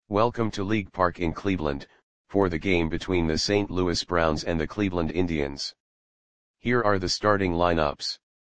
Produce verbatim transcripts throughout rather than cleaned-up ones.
Welcome to League Park in Cleveland, for the game between the Saint Louis Browns and the Cleveland Indians. Here are the starting lineups.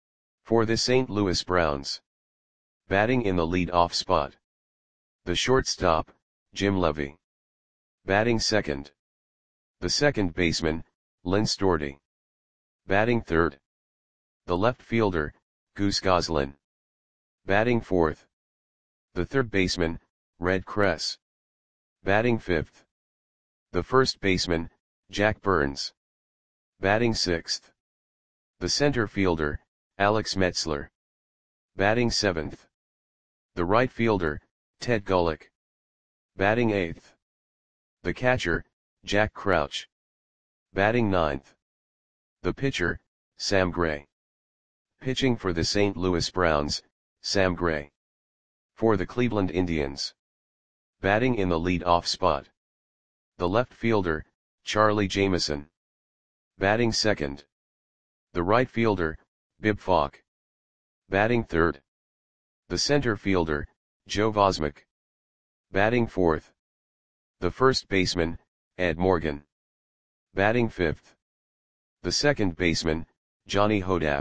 For the Saint Louis Browns. Batting in the lead-off spot. The shortstop, Jim Levy. Batting second. The second baseman, Lynn Storti. Batting third. The left fielder, Goose Goslin. Batting fourth. The third baseman, Red Kress. Batting fifth. The first baseman, Jack Burns. Batting sixth. The center fielder, Alex Metzler. Batting seventh. The right fielder, Ted Golick. Batting eighth. The catcher, Jack Crouch. Batting ninth. The pitcher, Sam Gray. Pitching for the Saint Louis Browns, Sam Gray. For the Cleveland Indians. Batting in the lead-off spot. The left fielder, Charlie Jameson. Batting second. The right fielder, Bib Falk. Batting third. The center fielder, Joe Vosmick. Batting fourth. The first baseman, Ed Morgan. Batting fifth. The second baseman, Johnny Hodap.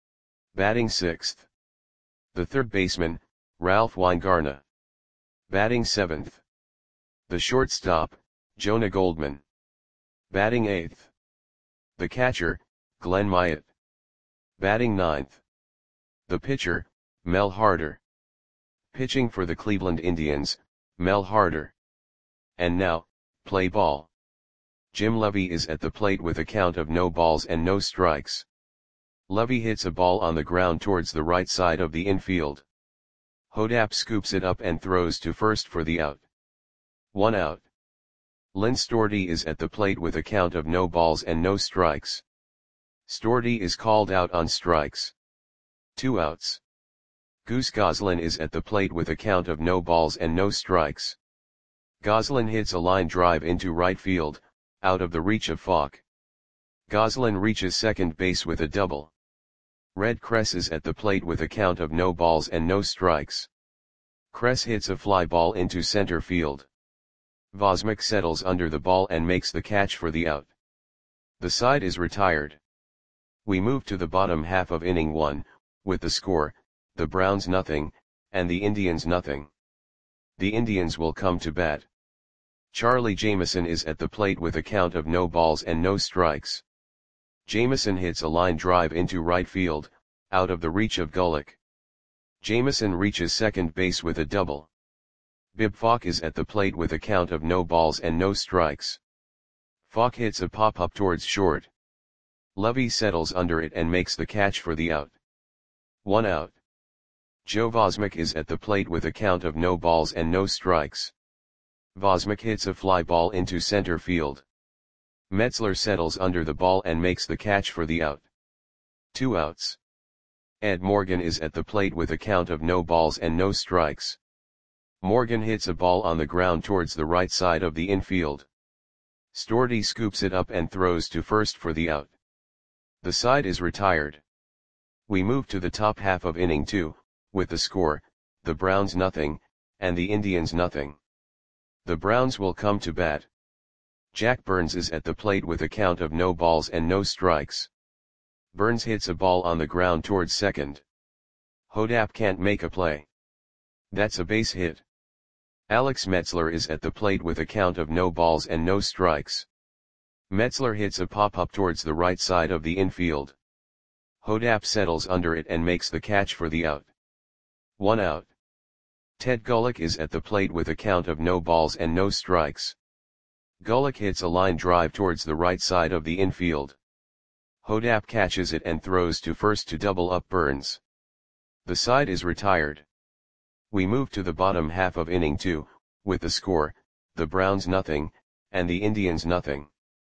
Batting sixth. The third baseman, Ralph Weingarna. Batting seventh. The shortstop, Jonah Goldman. Batting eighth. The catcher, Glenn Myatt. Batting ninth. The pitcher, Mel Harder. Pitching for the Cleveland Indians, Mel Harder. And now, play ball. Jim Levy is at the plate with a count of no balls and no strikes. Levy hits a ball on the ground towards the right side of the infield. Hodap scoops it up and throws to first for the out. One out. Lynn Storti is at the plate with a count of no balls and no strikes. Storti is called out on strikes. Two outs. Goose Goslin is at the plate with a count of no balls and no strikes. Goslin hits a line drive into right field, out of the reach of Falk. Goslin reaches second base with a double. Red Kress is at the plate with a count of no balls and no strikes. Kress hits a fly ball into center field. Vosmick settles under the ball and makes the catch for the out. The side is retired. We move to the bottom half of inning one, with the score, the Browns nothing, and the Indians nothing. The Indians will come to bat. Charlie Jameson is at the plate with a count of no balls and no strikes. Jameson hits a line drive into right field, out of the reach of Golick. Jameson reaches second base with a double. Bib Falk is at the plate with a count of no balls and no strikes. Falk hits a pop-up towards short. Levy settles under it and makes the catch for the out. One out. Joe Vosmick is at the plate with a count of no balls and no strikes. Vosmick hits a fly ball into center field. Metzler settles under the ball and makes the catch for the out. Two outs. Ed Morgan is at the plate with a count of no balls and no strikes. Morgan hits a ball on the ground towards the right side of the infield. Storti scoops it up and throws to first for the out. The side is retired. We move to the top half of inning two, with the score, the Browns nothing, and the Indians nothing. The Browns will come to bat. Jack Burns is at the plate with a count of no balls and no strikes. Burns hits a ball on the ground towards second. Hodap can't make a play. That's a base hit. Alex Metzler is at the plate with a count of no balls and no strikes. Metzler hits a pop-up towards the right side of the infield. Hodap settles under it and makes the catch for the out. One out. Ted Golick is at the plate with a count of no balls and no strikes. Golick hits a line drive towards the right side of the infield. Hodap catches it and throws to first to double up Burns. The side is retired. We move to the bottom half of inning two, with the score, the Browns nothing, and the Indians nothing.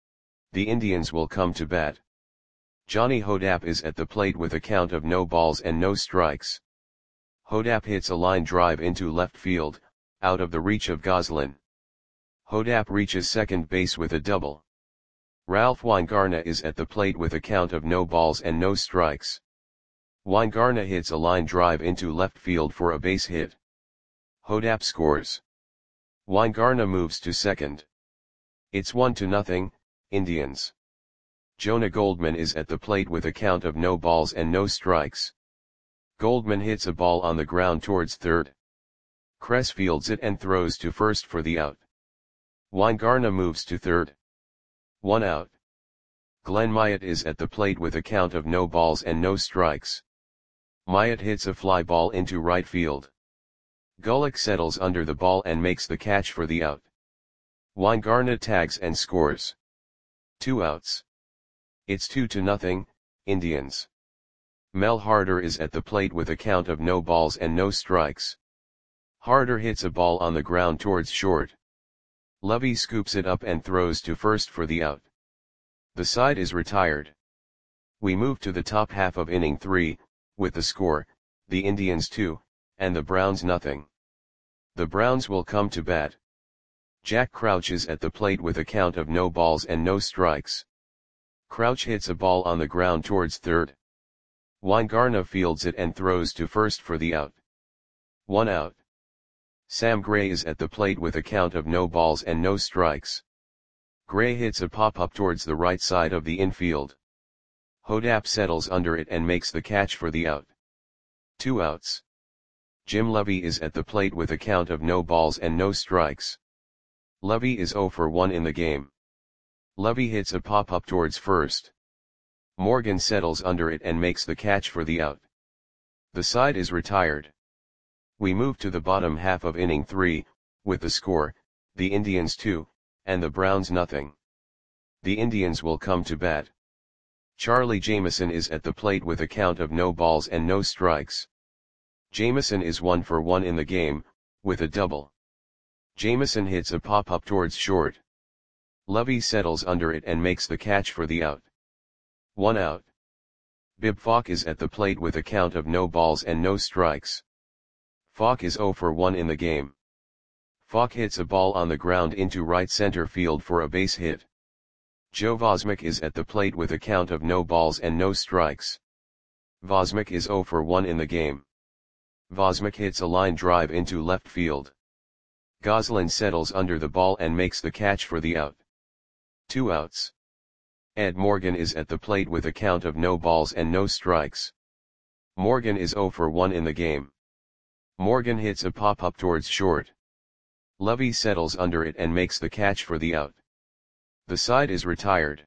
The Indians will come to bat. Johnny Hodap is at the plate with a count of no balls and no strikes. Hodap hits a line drive into left field, out of the reach of Goslin. Hodap reaches second base with a double. Ralph Weingarna is at the plate with a count of no balls and no strikes. Weingarna hits a line drive into left field for a base hit. Hodap scores. Weingarna moves to second. It's one to nothing, Indians. Jonah Goldman is at the plate with a count of no balls and no strikes. Goldman hits a ball on the ground towards third. Kress fields it and throws to first for the out. Weingarna moves to third. One out. Glenn Myatt is at the plate with a count of no balls and no strikes. Myatt hits a fly ball into right field. Gullick settles under the ball and makes the catch for the out. Weingarna tags and scores. Two outs. It's two to nothing, Indians. Mel Harder is at the plate with a count of no balls and no strikes. Harder hits a ball on the ground towards short. Lovey scoops it up and throws to first for the out. The side is retired. We move to the top half of inning three, with the score, the Indians two, and the Browns nothing. The Browns will come to bat. Jack Crouch is at the plate with a count of no balls and no strikes. Crouch hits a ball on the ground towards third. Weingarna fields it and throws to first for the out. One out. Sam Gray is at the plate with a count of no balls and no strikes. Gray hits a pop-up towards the right side of the infield. Hodap settles under it and makes the catch for the out. Two outs. Jim Lovey is at the plate with a count of no balls and no strikes. Lovey is oh for one in the game. Lovey hits a pop-up towards first. Morgan settles under it and makes the catch for the out. The side is retired. We move to the bottom half of inning three, with the score, the Indians two, and the Browns nothing. The Indians will come to bat. Charlie Jameson is at the plate with a count of no balls and no strikes. Jameson is one for one in the game, with a double. Jameson hits a pop-up towards short. Lovey settles under it and makes the catch for the out. One out. Bib Falk is at the plate with a count of no balls and no strikes. Falk is oh for one in the game. Falk hits a ball on the ground into right center field for a base hit. Joe Vosmick is at the plate with a count of no balls and no strikes. Vosmick is oh for one in the game. Vosmick hits a line drive into left field. Goslin settles under the ball and makes the catch for the out. Two outs. Ed Morgan is at the plate with a count of no balls and no strikes. Morgan is oh for one in the game. Morgan hits a pop-up towards short. Lovey settles under it and makes the catch for the out. The side is retired.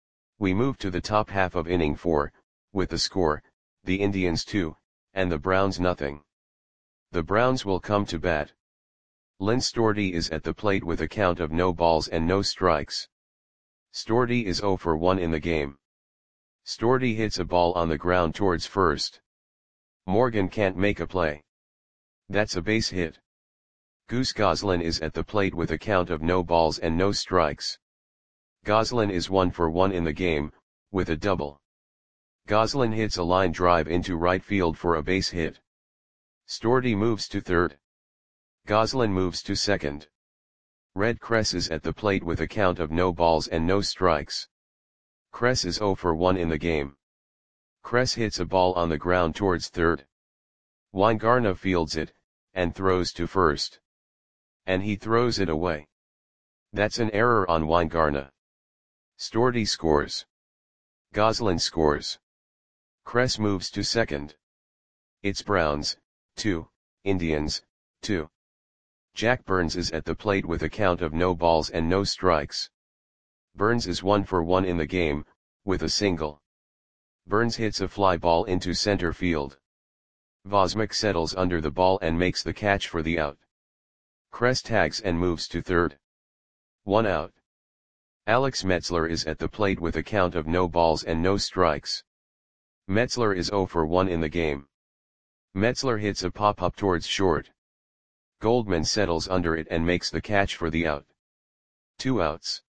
We move to the top half of inning four, with the score, the Indians two, and the Browns nothing. The Browns will come to bat. Lynn Stordy is at the plate with a count of no balls and no strikes. Stordy is oh for one in the game. Stordy hits a ball on the ground towards first. Morgan can't make a play. That's a base hit. Goose Goslin is at the plate with a count of no balls and no strikes. Goslin is one for one in the game, with a double. Goslin hits a line drive into right field for a base hit. Stordy moves to third. Goslin moves to second. Red Kress is at the plate with a count of no balls and no strikes. Kress is oh for one in the game. Kress hits a ball on the ground towards third. Weingarna fields it, and throws to first. And he throws it away. That's an error on Weingarna. Stordy scores. Goslin scores. Kress moves to second. It's Browns, two, Indians, two. Jack Burns is at the plate with a count of no balls and no strikes. Burns is one for one in the game, with a single. Burns hits a fly ball into center field. Vosmick settles under the ball and makes the catch for the out. Kress tags and moves to third. One out. Alex Metzler is at the plate with a count of no balls and no strikes. Metzler is oh for one in the game. Metzler hits a pop-up towards short. Goldman settles under it and makes the catch for the out. Two outs.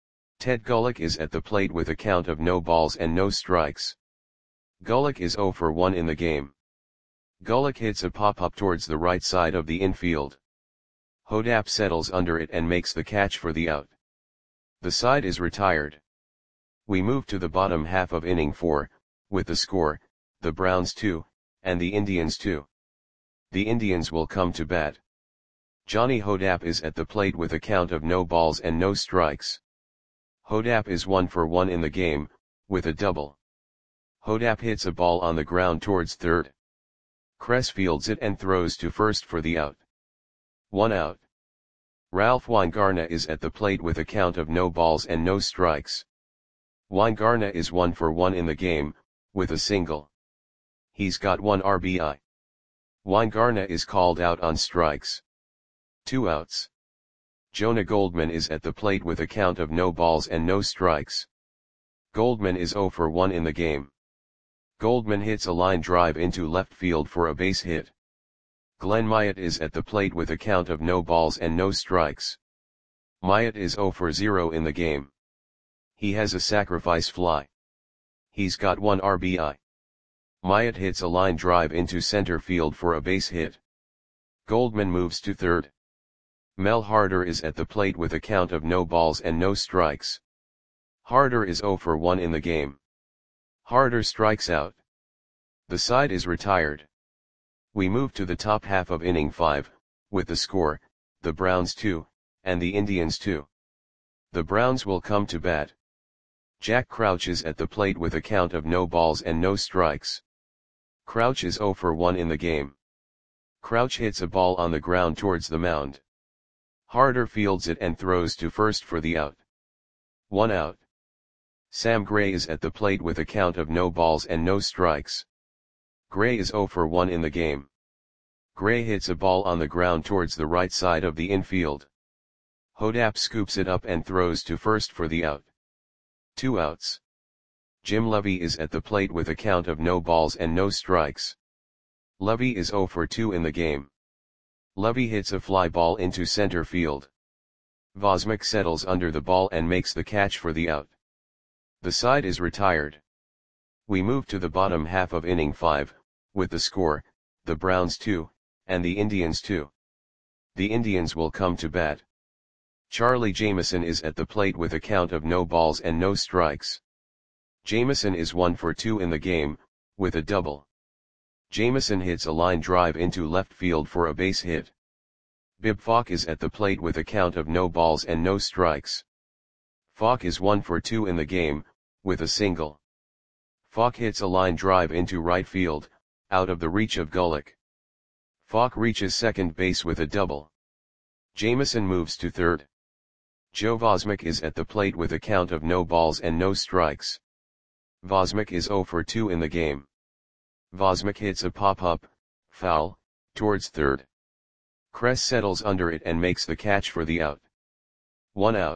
Ted Gullick is at the plate with a count of no balls and no strikes. Gullick is oh for one in the game. Gullick hits a pop-up towards the right side of the infield. Hodap settles under it and makes the catch for the out. The side is retired. We move to the bottom half of inning four, with the score, the Browns two, and the Indians two. The Indians will come to bat. Johnny Hodapp is at the plate with a count of no balls and no strikes. Hodapp is one for one in the game, with a double. Hodapp hits a ball on the ground towards third. Kress fields it and throws to first for the out. One out. Ralph Weingarna is at the plate with a count of no balls and no strikes. Weingarna is one for one in the game, with a single. He's got one R B I. Weingarna is called out on strikes. Two outs. Jonah Goldman is at the plate with a count of no balls and no strikes. Goldman is zero for one in the game. Goldman hits a line drive into left field for a base hit. Glenn Myatt is at the plate with a count of no balls and no strikes. Myatt is zero for zero in the game. He has a sacrifice fly. He's got one R B I. Myatt hits a line drive into center field for a base hit. Goldman moves to third. Mel Harder is at the plate with a count of no balls and no strikes. Harder is zero for one in the game. Harder strikes out. The side is retired. We move to the top half of inning five, with the score, the Browns two, and the Indians two. The Browns will come to bat. Jack Crouch is at the plate with a count of no balls and no strikes. Crouch is zero for one in the game. Crouch hits a ball on the ground towards the mound. Harder fields it and throws to first for the out. One out. Sam Gray is at the plate with a count of no balls and no strikes. Gray is zero for one in the game. Gray hits a ball on the ground towards the right side of the infield. Hodapp scoops it up and throws to first for the out. Two outs. Jim Levy is at the plate with a count of no balls and no strikes. Levy is zero for two in the game. Levy hits a fly ball into center field. Vosmick settles under the ball and makes the catch for the out. The side is retired. We move to the bottom half of inning five, with the score, the Browns two, and the Indians two. The Indians will come to bat. Charlie Jameson is at the plate with a count of no balls and no strikes. Jameson is one for two in the game, with a double. Jameson hits a line drive into left field for a base hit. Bib Falk is at the plate with a count of no balls and no strikes. Falk is one for two in the game, with a single. Falk hits a line drive into right field, out of the reach of Gullick. Falk reaches second base with a double. Jameson moves to third. Joe Vosmick is at the plate with a count of no balls and no strikes. Vosmick is zero for two in the game. Vosmick hits a pop-up, foul, towards third. Kress settles under it and makes the catch for the out. One out.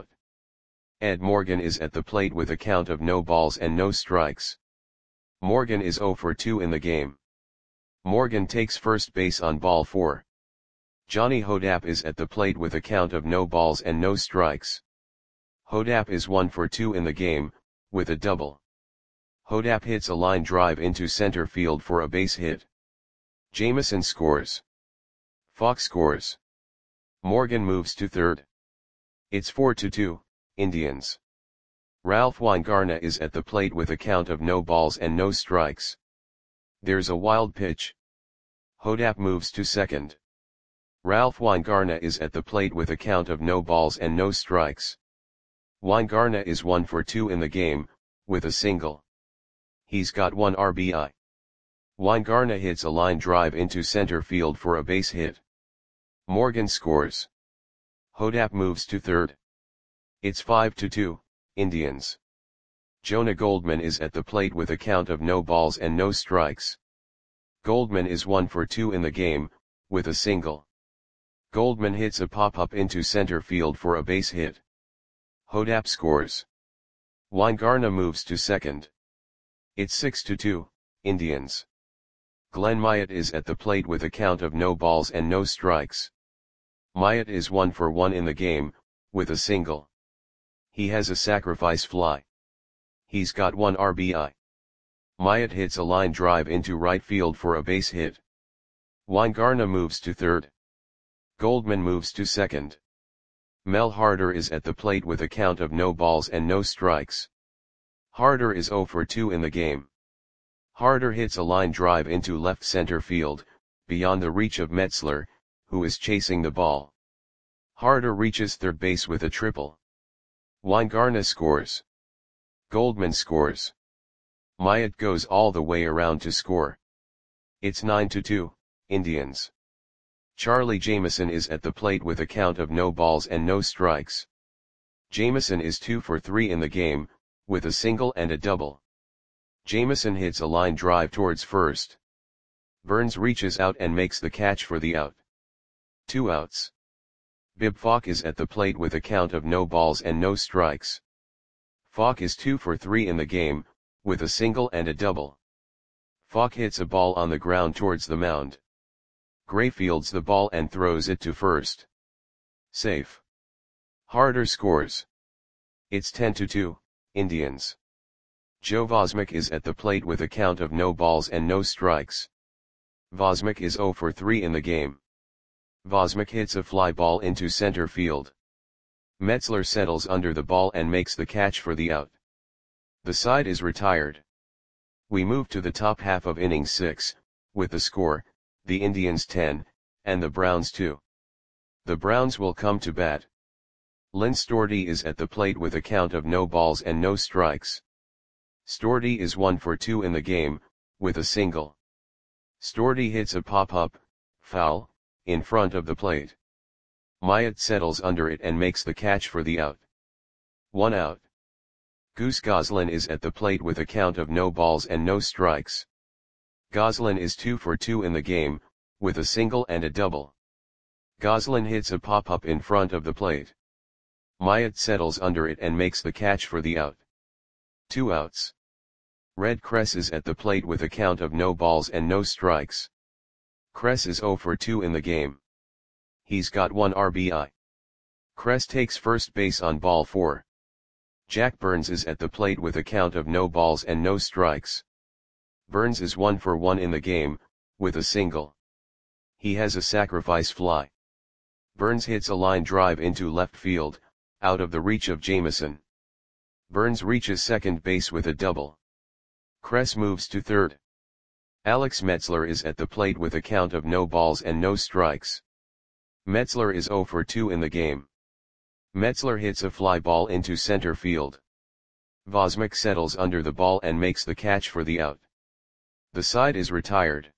Ed Morgan is at the plate with a count of no balls and no strikes. Morgan is zero for two in the game. Morgan takes first base on ball four. Johnny Hodapp is at the plate with a count of no balls and no strikes. Hodapp is one for two in the game, with a double. Hodapp hits a line drive into center field for a base hit. Jameson scores. Falk scores. Morgan moves to third. It's four to two, Indians. Ralph Weingarna is at the plate with a count of no balls and no strikes. There's a wild pitch. Hodapp moves to second. Ralph Weingarna is at the plate with a count of no balls and no strikes. Weingarna is one for two in the game, with a single. He's got one R B I. Weingarna hits a line drive into center field for a base hit. Morgan scores. Hodapp moves to third. It's five to two, Indians. Jonah Goldman is at the plate with a count of no balls and no strikes. Goldman is one for two in the game, with a single. Goldman hits a pop-up into center field for a base hit. Hodapp scores. Weingarna moves to second. It's six to two, Indians. Glenn Myatt is at the plate with a count of no balls and no strikes. Myatt is one for one in the game, with a single. He has a sacrifice fly. He's got one R B I. Myatt hits a line drive into right field for a base hit. Weingarna moves to third. Goldman moves to second. Mel Harder is at the plate with a count of no balls and no strikes. Harder is zero for two in the game. Harder hits a line drive into left center field, beyond the reach of Metzler, who is chasing the ball. Harder reaches third base with a triple. Weingartner scores. Goldman scores. Myatt goes all the way around to score. It's nine to two, Indians. Charlie Jameson is at the plate with a count of no balls and no strikes. Jameson is two for three in the game, with a single and a double. Jameson hits a line drive towards first. Burns reaches out and makes the catch for the out. Two outs. Bib Falk is at the plate with a count of no balls and no strikes. Falk is two for three in the game, with a single and a double. Falk hits a ball on the ground towards the mound. Gray fields the ball and throws it to first. Safe. Harder scores. It's ten to two, Indians. Joe Vosmick is at the plate with a count of no balls and no strikes. Vosmick is zero for three in the game. Vosmick hits a fly ball into center field. Metzler settles under the ball and makes the catch for the out. The side is retired. We move to the top half of inning six, with the score, the Indians ten, and the Browns two. The Browns will come to bat. Lynn Storti is at the plate with a count of no balls and no strikes. Storti is one for two in the game, with a single. Storti hits a pop-up, foul, in front of the plate. Myatt settles under it and makes the catch for the out. One out. Goose Goslin is at the plate with a count of no balls and no strikes. Goslin is two for two in the game, with a single and a double. Goslin hits a pop-up in front of the plate. Myatt settles under it and makes the catch for the out. Two outs. Red Kress is at the plate with a count of no balls and no strikes. Kress is zero for two in the game. He's got one R B I. Kress takes first base on ball four. Jack Burns is at the plate with a count of no balls and no strikes. Burns is one for one in the game, with a single. He has a sacrifice fly. Burns hits a line drive into left field, out of the reach of Jameson. Burns reaches second base with a double. Kress moves to third. Alex Metzler is at the plate with a count of no balls and no strikes. Metzler is zero for two in the game. Metzler hits a fly ball into center field. Vosmick settles under the ball and makes the catch for the out. The side is retired.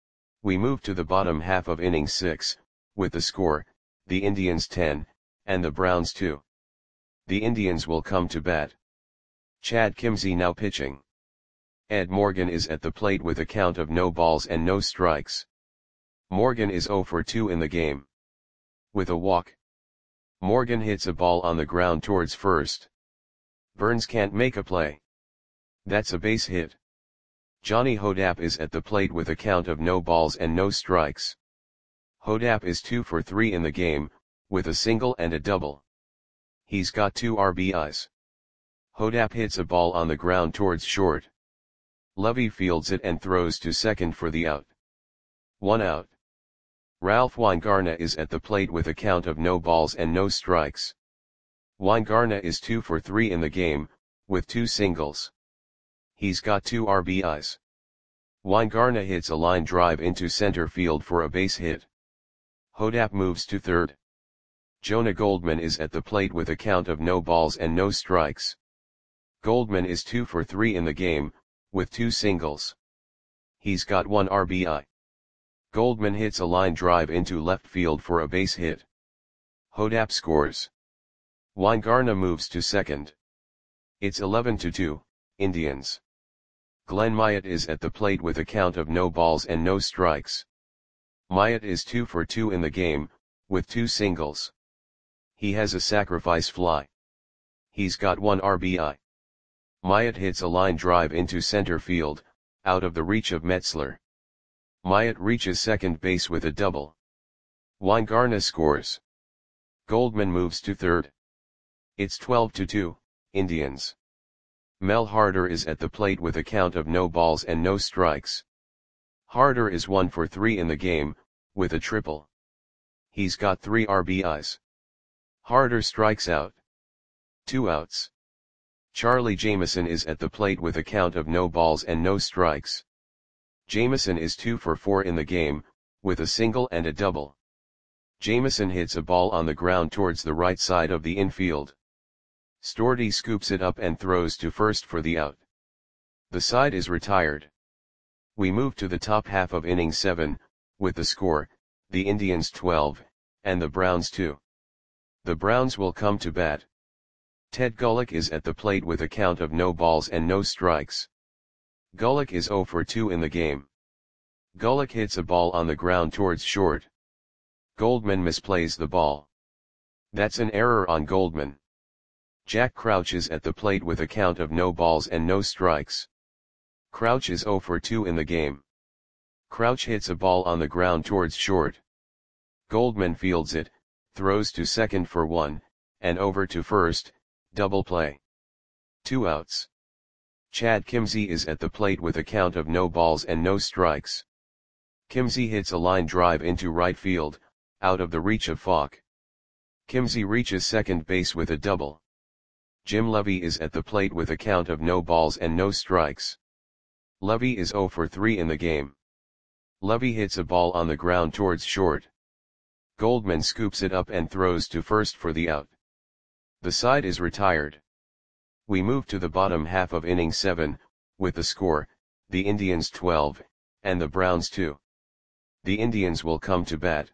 We move to the bottom half of inning six, with the score, the Indians ten, and the Browns two. The Indians will come to bat. Chad Kimzey now pitching. Ed Morgan is at the plate with a count of no balls and no strikes. Morgan is zero for two in the game. With a walk. Morgan hits a ball on the ground towards first. Burns can't make a play. That's a base hit. Johnny Hodapp is at the plate with a count of no balls and no strikes. Hodapp is two for three in the game, with a single and a double. He's got two R B Is. Hodapp hits a ball on the ground towards short. Levy fields it and throws to second for the out. One out. Ralph Weingartner is at the plate with a count of no balls and no strikes. Weingartner is two for three in the game, with two singles. He's got two R B Is. Weingartner hits a line drive into center field for a base hit. Hodapp moves to third. Jonah Goldman is at the plate with a count of no balls and no strikes. Goldman is two for three in the game, with two singles. He's got one R B I. Goldman hits a line drive into left field for a base hit. Hodapp scores. Weingartner moves to second. It's eleven to two, Indians. Glenn Myatt is at the plate with a count of no balls and no strikes. Myatt is two for two in the game, with two singles. He has a sacrifice fly. He's got one R B I. Myatt hits a line drive into center field, out of the reach of Metzler. Myatt reaches second base with a double. Weingartner scores. Goldman moves to third. It's twelve to two, Indians. Mel Harder is at the plate with a count of no balls and no strikes. Harder is one for three in the game, with a triple. He's got three R B Is. Harder strikes out. Two outs. Charlie Jameson is at the plate with a count of no balls and no strikes. Jameson is two for four in the game, with a single and a double. Jamieson hits a ball on the ground towards the right side of the infield. Stordy scoops it up and throws to first for the out. The side is retired. We move to the top half of inning seven, with the score, the Indians twelve, and the Browns two. The Browns will come to bat. Ted Gulick is at the plate with a count of no balls and no strikes. Gulick is oh for two in the game. Gulick hits a ball on the ground towards short. Goldman misplays the ball. That's an error on Goldman. Jack Crouch is at the plate with a count of no balls and no strikes. Crouch is oh for two in the game. Crouch hits a ball on the ground towards short. Goldman fields it, throws to second for one, and over to first, double play. Two outs. Chad Kimzey is at the plate with a count of no balls and no strikes. Kimzey hits a line drive into right field, out of the reach of Falk. Kimzey reaches second base with a double. Jim Levy is at the plate with a count of no balls and no strikes. Levy is oh for three in the game. Levy hits a ball on the ground towards short. Goldman scoops it up and throws to first for the out. The side is retired. We move to the bottom half of inning seven, with the score, the Indians twelve, and the Browns two. The Indians will come to bat.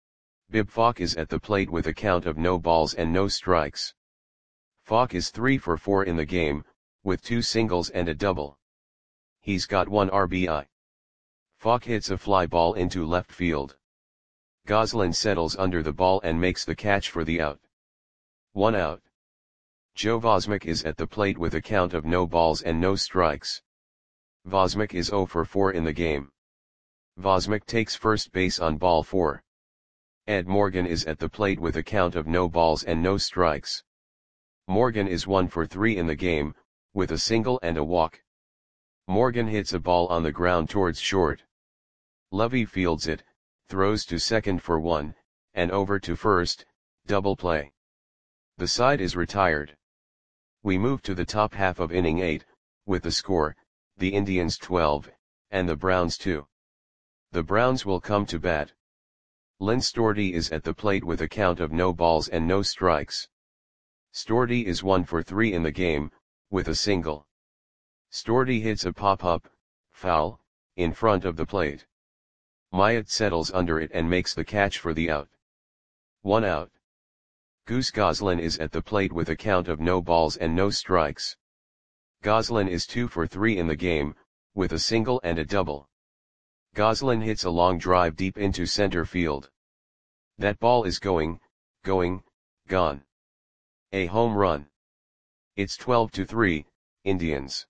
Bib Falk is at the plate with a count of no balls and no strikes. Falk is three for four in the game, with two singles and a double. He's got one R B I. Falk hits a fly ball into left field. Goslin settles under the ball and makes the catch for the out. One out. Joe Vosmick is at the plate with a count of no balls and no strikes. Vosmick is oh for four in the game. Vosmick takes first base on ball four. Ed Morgan is at the plate with a count of no balls and no strikes. Morgan is one for three in the game, with a single and a walk. Morgan hits a ball on the ground towards short. Levy fields it, throws to second for one, and over to first, double play. The side is retired. We move to the top half of inning eight, with the score, the Indians twelve, and the Browns two. The Browns will come to bat. Lynn Stordy is at the plate with a count of no balls and no strikes. Stordy is one for three in the game, with a single. Stordy hits a pop-up, foul, in front of the plate. Myatt settles under it and makes the catch for the out. One out. Goose Goslin is at the plate with a count of no balls and no strikes. Goslin is two for three in the game, with a single and a double. Goslin hits a long drive deep into center field. That ball is going, going, gone. A home run. It's twelve to three, Indians.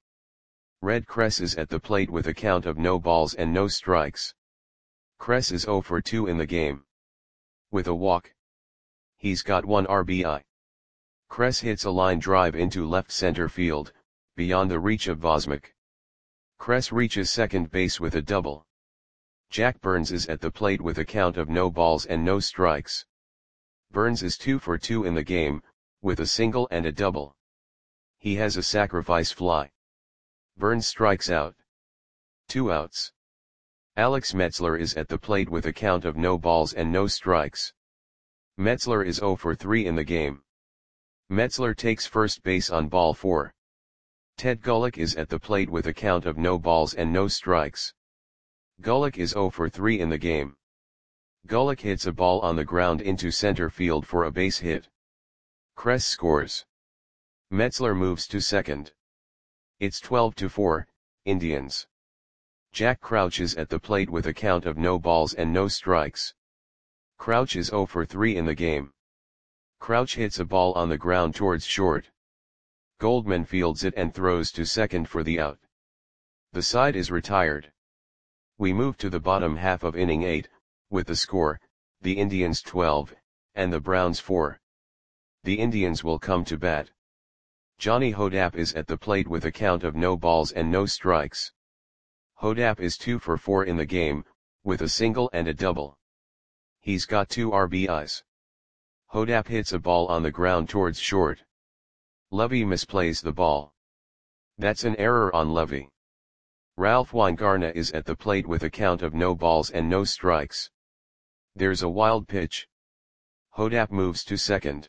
Red Kress is at the plate with a count of no balls and no strikes. Kress is oh for two in the game. With a walk. He's got one R B I. Kress hits a line drive into left center field, beyond the reach of Vosmick. Kress reaches second base with a double. Jack Burns is at the plate with a count of no balls and no strikes. Burns is two for two in the game, with a single and a double. He has a sacrifice fly. Burns strikes out. Two outs. Alex Metzler is at the plate with a count of no balls and no strikes. Metzler is oh for three in the game. Metzler takes first base on ball four. Ted Gulick is at the plate with a count of no balls and no strikes. Gulick is oh for three in the game. Gulick hits a ball on the ground into center field for a base hit. Kress scores. Metzler moves to second. It's twelve to four, Indians. Jack Crouch is at the plate with a count of no balls and no strikes. Crouch is oh for three in the game. Crouch hits a ball on the ground towards short. Goldman fields it and throws to second for the out. The side is retired. We move to the bottom half of inning eight, with the score, the Indians twelve, and the Browns four. The Indians will come to bat. Johnny Hodapp is at the plate with a count of no balls and no strikes. Hodapp is two for four in the game, with a single and a double. He's got two R B Is. Hodapp hits a ball on the ground towards short. Levy misplays the ball. That's an error on Levy. Ralph Weingarna is at the plate with a count of no balls and no strikes. There's a wild pitch. Hodap moves to second.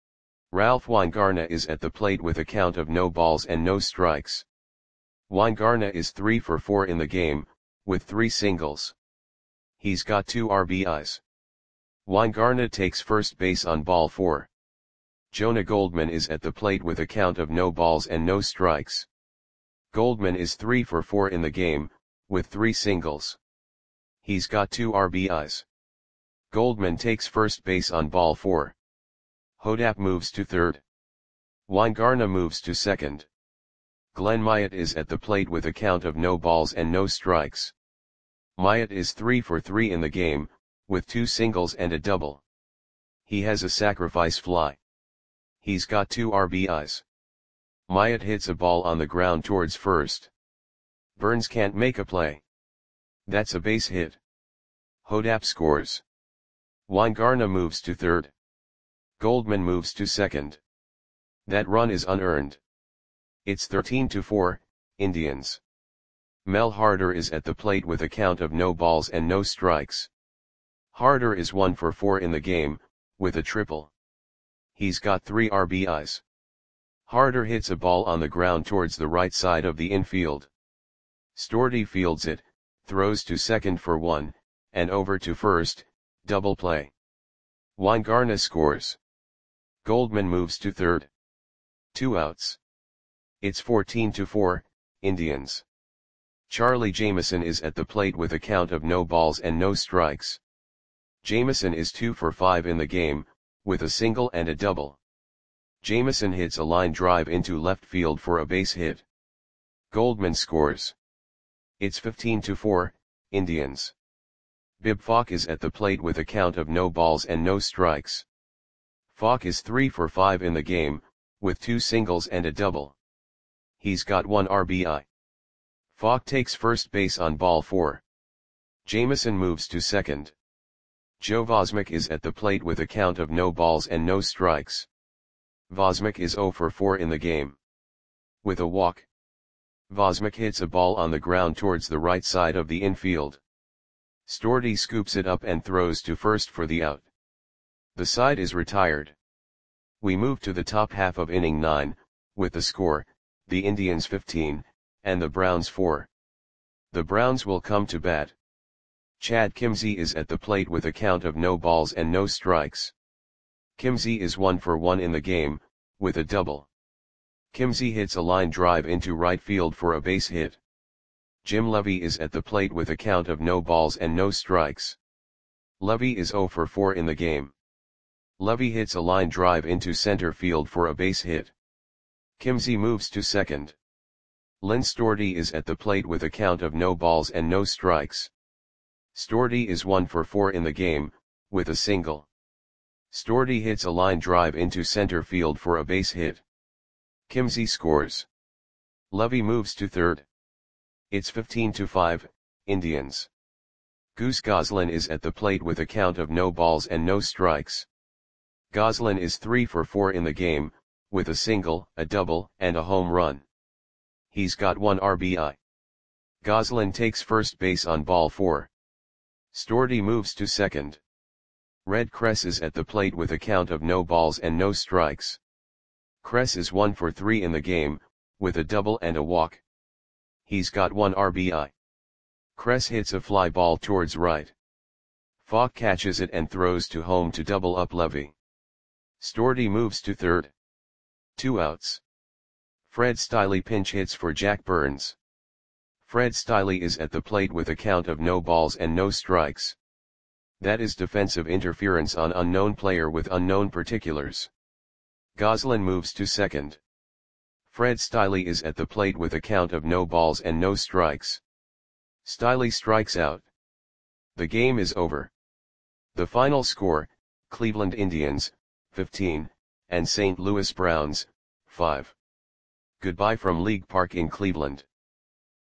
Ralph Weingarna is at the plate with a count of no balls and no strikes. Weingarna is three for four in the game, with three singles. He's got two R B Is. Weingarna takes first base on ball four. Jonah Goldman is at the plate with a count of no balls and no strikes. Goldman is three for four in the game, with three singles. He's got two R B Is. Goldman takes first base on ball four. Hodap moves to third. Weingarna moves to second. Glenn Myatt is at the plate with a count of no balls and no strikes. Myatt is three for three in the game, with two singles and a double. He has a sacrifice fly. He's got two R B Is. Myatt hits a ball on the ground towards first. Burns can't make a play. That's a base hit. Hodap scores. Weingarna moves to third. Goldman moves to second. That run is unearned. It's thirteen to four, Indians. Mel Harder is at the plate with a count of no balls and no strikes. Harder is one for four in the game, with a triple. He's got three R B Is. Harder hits a ball on the ground towards the right side of the infield. Stordy fields it, throws to second for one, and over to first, double play. Weingarna scores. Goldman moves to third. Two outs. It's fourteen to four, Indians. Charlie Jameson is at the plate with a count of no balls and no strikes. Jameson is two for five in the game, with a single and a double. Jameson hits a line drive into left field for a base hit. Goldman scores. It's fifteen to four, Indians. Bib Falk is at the plate with a count of no balls and no strikes. Falk is three for five in the game, with two singles and a double. He's got one R B I. Falk takes first base on ball four. Jameson moves to second. Joe Vosmick is at the plate with a count of no balls and no strikes. Vosmick is zero for four in the game. With a walk. Vosmick hits a ball on the ground towards the right side of the infield. Stordy scoops it up and throws to first for the out. The side is retired. We move to the top half of inning nine, with the score, the Indians fifteen, and the Browns four. The Browns will come to bat. Chad Kimzey is at the plate with a count of no balls and no strikes. Kimzey is one for one in the game, with a double. Kimzey hits a line drive into right field for a base hit. Jim Levy is at the plate with a count of no balls and no strikes. Levy is zero for four in the game. Levy hits a line drive into center field for a base hit. Kimzey moves to second. Lynn Stordy is at the plate with a count of no balls and no strikes. Stordy is one for four in the game, with a single. Stordy hits a line drive into center field for a base hit. Kimzey scores. Levy moves to third. It's fifteen to five, Indians. Goose Goslin is at the plate with a count of no balls and no strikes. Goslin is three for four in the game, with a single, a double, and a home run. He's got one R B I. Goslin takes first base on ball four. Stordy moves to second. Red Kress is at the plate with a count of no balls and no strikes. Kress is one for three in the game, with a double and a walk. He's got one R B I. Kress hits a fly ball towards right. Falk catches it and throws to home to double up Levy. Stordy moves to third. Two outs. Fred Stiley pinch hits for Jack Burns. Fred Stiley is at the plate with a count of no balls and no strikes. That is defensive interference on unknown player with unknown particulars. Goslin moves to second. Fred Stiley is at the plate with a count of no balls and no strikes. Stiley strikes out. The game is over. The final score, Cleveland Indians, fifteen, and Saint Louis Browns, five. Goodbye from League Park in Cleveland.